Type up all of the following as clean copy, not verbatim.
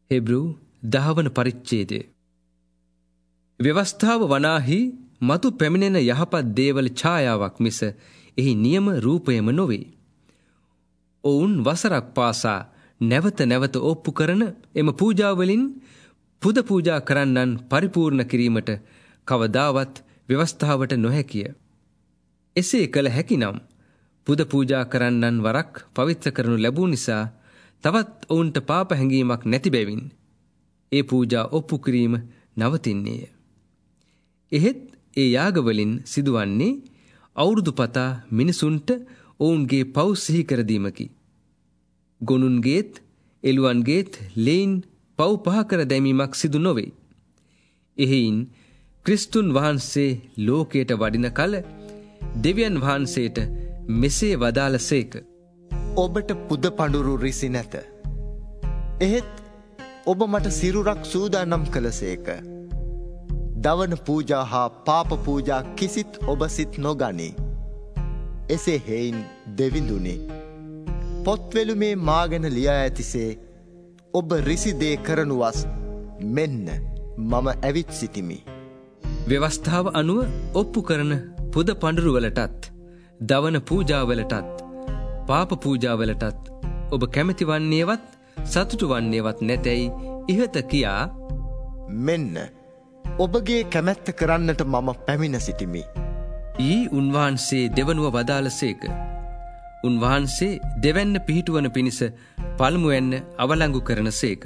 හෙබ්‍රු 10 වන පරිච්ඡේදය. ව්‍යවස්ථාව වනාහි මතු පැමිණෙන යහපත් දේවල් ඡායාවක් මිස එහි නියම රූපයම නොවේ. ඔවුන් වසරක් පාසා නැවත නැවත ඔප්පු කරන එම පූජාවලින් පුද පූජා කරන්නන් පරිපූර්ණ කිරීමට කවදාවත් ව්‍යවස්ථාවට නොහැකිය. එසේ කළ හැකිනම් පුද පූජා කරන්නන් වරක් පවිත්‍ර කරනු ලැබූ නිසා තවත් ඔවුන්ට පාප හැඟීමක් නැති බැවින් ඒ පූජා ඔප්පු කිරීම නවතින්නේය. එහෙත් ඒ යාගවලින් සිදුවන්නේ අවුරුදු පතා මිනිසුන්ට ඔවුන්ගේ පව් සිහි කර දීමකි. ගොනුන්ගේත් එළුවන්ගේත් ලෙයින් පව් පහ කර දැමීමක් සිදු නොවේ. එහෙයින් ක්‍රිස්තුන් වහන්සේ ලෝකයට වඩින කල දෙවියන් වහන්සේට මෙසේ වදාළසේක. ඔබට පුද පඬුරු රිසි නැත. එහෙත් ඔබ මට සිරුරක් සූදානම් කළසේක. දවන පූජා හා පාප පූජා කිසිත් ඔබ සිත් නොගනී. එසේ හේයින් දෙවිඳුනි, පොත්වෙලුමේ මාගෙන ලියා ඇතිසේ ඔබ රිසිදේ කරනුවස් මෙන්න මම ඇවිත් සිටිමි. ව්‍යවස්ථාව අනුව ඔප්පු කරන පුද පඬුරුවලටත් දවන පූජාවලටත් පාප පූජාවලටත් ඔබ කැමති වන්නේවත් සතුටු වන්නේවත් නැතැයි ඉහත කියා මෙන්න ඔබගේ කැමැත්ත කරන්නට මම පැමිණ සිටිමි. ඊ උන්වහන්සේ දෙවනුව වදාළසේක. උන්වහන්සේ දෙවැන්න පිහිටුවන පිණිස පළමුවැන්න අවලංගු කරන සේක.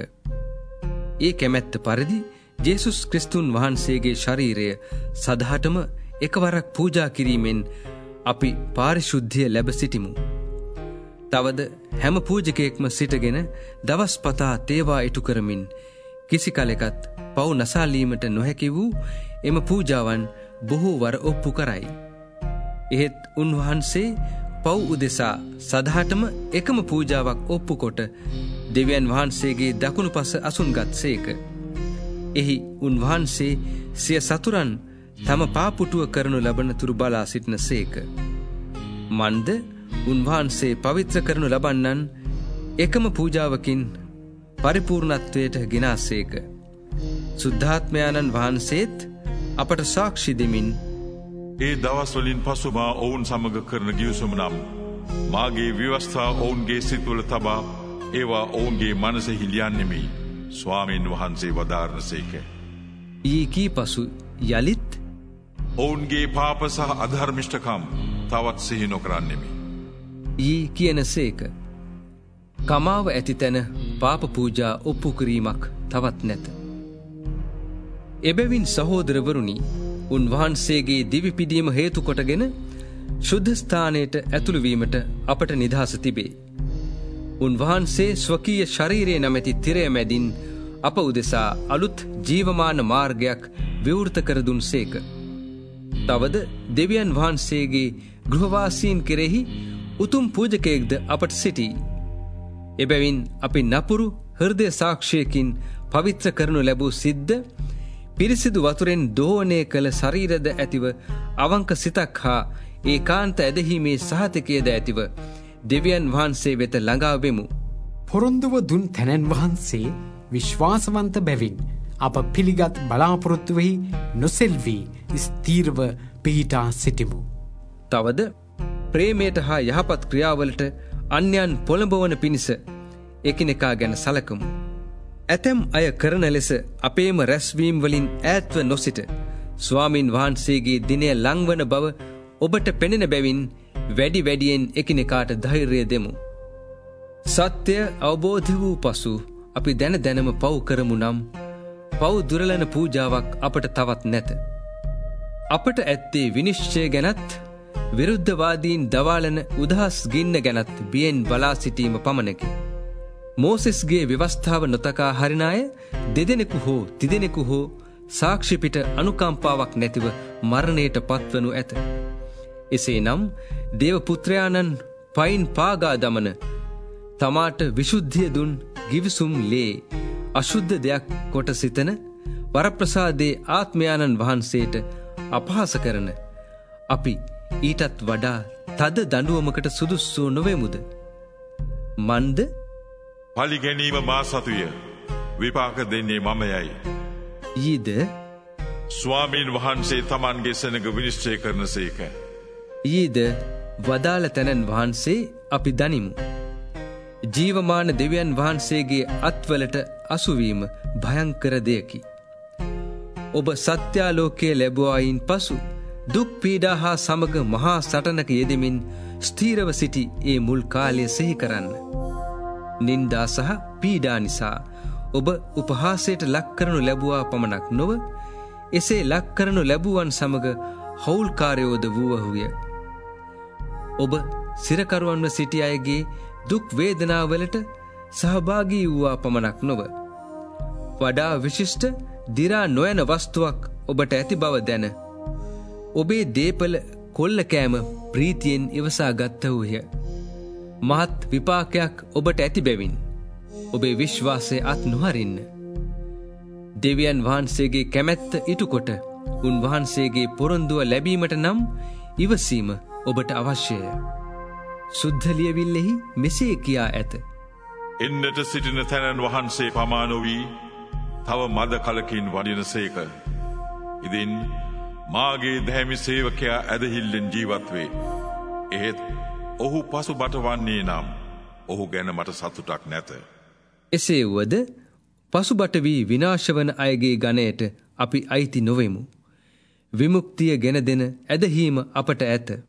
ඒ කැමැත්ත පරිදි ජේසුස් ක්‍රිස්තුන් වහන්සේගේ ශරීරය සදහටම එකවරක් පූජා කිරීමෙන් අපි පාරිශුද්ධිය ලැබ සිටිමු. තවද හැම පූජකයෙක්ම සිටගෙන දවස් පතා තේවා ඉටු කරමින් කිසි කලෙකත් පව් නසාලීමට නොහැකි වූ එම පූජාවන් බොහෝ වර ඔප්පු කරයි. එහෙත් උන්වහන්සේ පව් උදෙසා සදහටම එකම පූජාවක් ඔප්පු කොට දෙවියන් වහන්සේගේ දකුණු පස අසුන්ගත් සේක. එහි උන්වහන්සේ සිය සතුරන් තම පාපුටුව කරනු ලබන තුරු බලා සිටින සේක. මන්ද උන්වහන්සේ පවිත්‍ර කරනු ලබන්නන් එකම පූජාවකින් පරිපූර්ණත්වයට ගෙනාසේක. සුද්ධාත්මයාණන් වහන්සේත් අපට සාක්ෂි දෙමින් ඒ දවස්වලින් පසු මා ඔවුන් සමග කරන ගිවිසුම නම් මාගේ ව්‍යවස්ථා ඔවුන්ගේ සිත්වල තබා ඒවා ඔවුන්ගේ මනසෙහි ලියන්නෙමි. ස්වාමීන් වහන්සේ වදාරනසේක. ඊ කී පසු යලිත් ඔවුන්ගේ පාප සහ අධර්මිෂ්ඨකම් තවත් සිහි නොකරන්නෙමි. ඊ කියනසේක. කමාව ඇති තැන පාප පූජා ඔප්පු කිරීමක් තවත් නැත. එබැවින් සහෝදරවරුනි, උන්වහන්සේගේ දිවි පිදීම හේතු කොටගෙන ශුද්ධ ස්ථානයට ඇතුළු වීමට අපට නිදහස තිබේ. උන්වහන්සේ ස්වකීය ශරීරයේ නැමැති තිරය මැදින් අප උදෙසා අලුත් ජීවමාන මාර්ගයක් විවෘත කර දුන්සේක. තවද දෙවියන් වහන්සේගේ ගෘහවාසීන් කෙරෙහි උතුම් පූජකයෙක්ද අපට සිටී. එබැවින් අපි නපුරු හෘදය සාක්ෂයකින් පවිත්‍ර කරනු ලැබූ සිද්ධ පිරිසිදු වතුරෙන් දෝවනය කළ ශරීරද ඇතිව අවංක සිතක් හා ඒකාන්ත ඇදහීමේ සහතිකයද ඇතිව දෙවියන් වහන්සේ වෙත ළඟා වෙමු. පොරොන්දුව දුන් තැනැන් වහන්සේ විශ්වාසවන්ත බැවින් අප පිළිගත් බලාපොරොත්තුවෙහි නොසෙල්වී ස්ථීරව පිහිටා සිටිමු. තවද ප්‍රේමයට හා යහපත් ක්‍රියාවලට අන්‍යයන් පොළඹවන පිණිස එකිනෙකා ගැන සලකමු. ඇතැම් අය කරන ලෙස අපේම රැස්වීම් වලින් ඈත්ව නොසිට ස්වාමින් වහන්සේගේ දිනය ලංවන බව ඔබට පෙනෙන බැවින් වැඩි වැඩියෙන් එකිනෙකාට ධෛර්යය දෙමු. සත්‍ය අවබෝධ වූ පසු අපි දැන දැනම පව් කරමු නම් පව් දුරලන පූජාවක් අපට තවත් නැත. අපට ඇත්තේ විනිශ්චය ගැනත් විරුද්ධවාදීන් දවාලන උදහස් ගින්න ගැනත් බියෙන් බලා සිටීම පමණකි. මෝසෙස්ගේ ව්‍යවස්ථාව නොතකා හරින අය දෙදෙනෙකු හෝ තිදෙනෙකු හෝ සාක්ෂිපිට අනුකම්පාවක් නැතිව මරණයට පත්වනු ඇත. එසේනම් දේවපුත්‍රයාණන් පයින් පාගා දමන තමාට විශුද්ධිය දුන් ගිවිසුම් ලේ අශුද්ධ දෙයක් කොට සිතන වරප්‍රසාදේ ආත්මයාණන් වහන්සේට අපහාස කරන අපි ඊටත් වඩා තද දඬුවමකට සුදුස්සෝ නොවෙමුද? මන්ද පලිගැනීම මා සතුය. විපාක දෙන්නේ මමයයි. ඊද ස්වාමීන් වහන්සේ තමන්ගේ සෙනග විනිශ්චය කරන සේක. ඊද වදාළ තැනන් වහන්සේ අපි දනිමු. ජීවමාන දෙවියන් වහන්සේගේ අත්වලට අසුවීම භයංකර දෙයකි. ඔබ සත්‍යාලෝකයේ ලැබුවායින් පසු දුක් පීඩා හා සමග මහා සටනක යෙදෙමින් ස්ථීරව සිටි ඒ මුල් කාලය සිහි කරන්න. නින්දා සහ පීඩා නිසා ඔබ උපහාසයට ලක් කරනු ලැබුවා පමණක් නොව එසේ ලක් කරනු ලැබුවන් සමග හවුල්කාරයෝද වූවහුය. ඔබ සිරකරුවන්ව සිටි අයගේ දුක් වේදනාවලට සහභාගී වූවා පමණක් නොව වඩා විශිෂ්ට දිරා නොයන වස්තුවක් ඔබට ඇති බව දැන ඔබේ දේපල කොල්ල කෑම ප්‍රීතියෙන් ඉවසා ගත්තහුය. මහත් විපාකයක් ඔබට ඇති බැවින් ඔබේ විශ්වාසය අත් නොහරින්න. දෙවියන් වහන්සේගේ කැමැත්ත ඉටුකොට උන්වහන්සේගේ පොරොන්දුව ලැබීමට නම් ඉවසීම ඔබට අවශ්‍යය. සුද්ධ ලියවිල්ලෙහි මෙසේ කියා ඇත. එන්නට සිටින තැනන් වහන්සේ පමානොවී තව මද කලකින් වඩින සේක. ඉදින් මාගේ දැහැමි සේවකයා ඇදහිල්ලෙන් ජීවත්වේ. එහෙත් ඔහු පසු බට වන්නේ නම් ඔහු ගැන මට සතුටක් නැත. එසේ වුවද පසුබට වී විනාශවන අයගේ ගණයට අපි අයිති නොවෙමු. විමුක්තිය ගෙන දෙන ඇදහීම අපට ඇත.